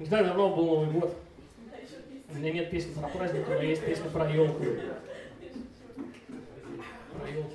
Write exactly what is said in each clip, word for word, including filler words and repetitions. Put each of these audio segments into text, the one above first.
Не так давно был Новый год. У меня нет песни про праздник, но есть песня про елку. Про елку.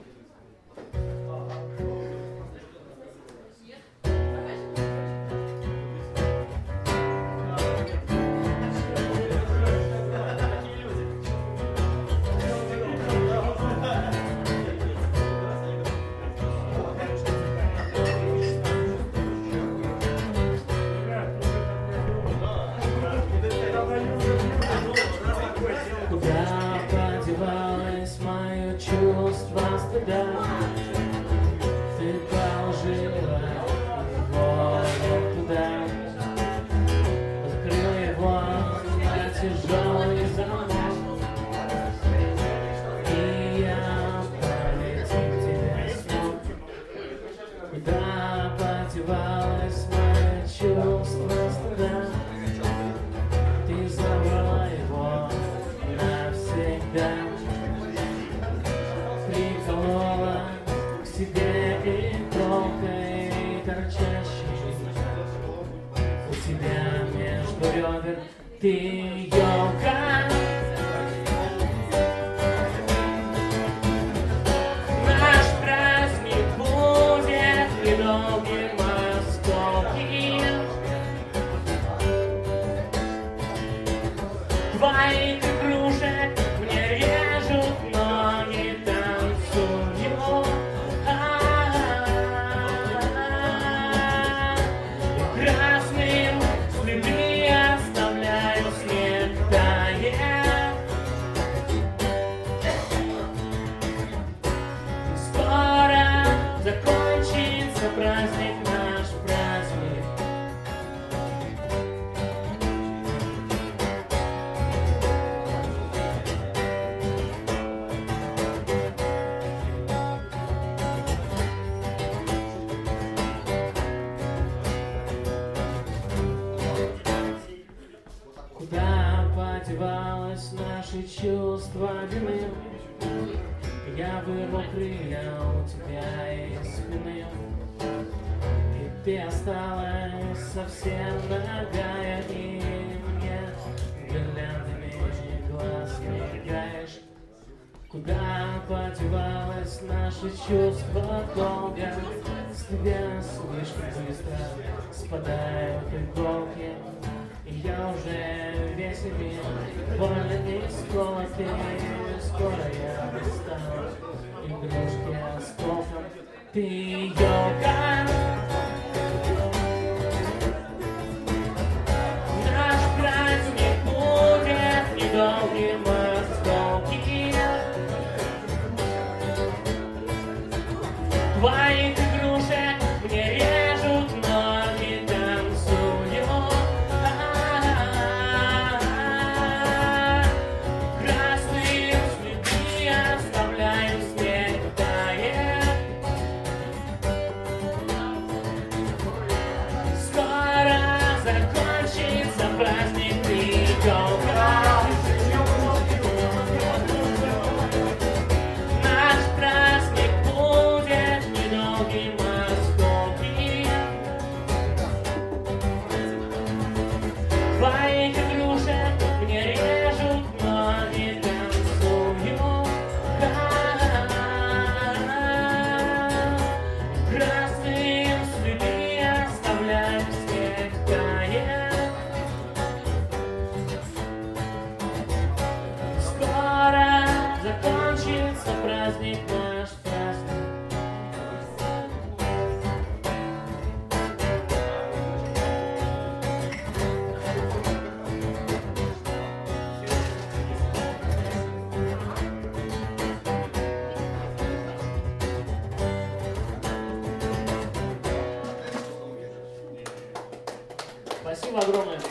Куда подевалось мое чувство стыда? Ты положила его туда, закрыл его на тяжелый замок, и я полетел тебя смог. Куда подевалось мое чувство стыда? Ты забрала его навсегда, приколола к себе иголкой торчащей. У тебя между ребер ты елка. Наш праздник будет недолгим осколком твоих игрушек. Мне режут ноги, танцую. Красным следы оставляю, снег тает. Скоро закончится праздник, наш праздник. Куда подевалось наше чувство вины? Я вырвал крылья у тебя из спины, и ты осталась совсем нагая, и мне бриллиантами глаз не играешь. Куда подевалось наше чувство долга? С тебя слишком быстро спадают иголки, и я уже весь мир больно не сколотый. Скоро я достану игрушки осколком. Ты елка. Наш праздник будет недолгим осколки твоих игрушек. Мне режут ноги, танцую. Красные следы оставляю, снег тает. Скоро закончится праздник, ты елка. Наш праздник будет недолгим осколки твоих игрушек. Мне режут ноги, танцую. Красные следы оставляю, снег тает. Скоро закончится праздник, наш праздник. Спасибо огромное.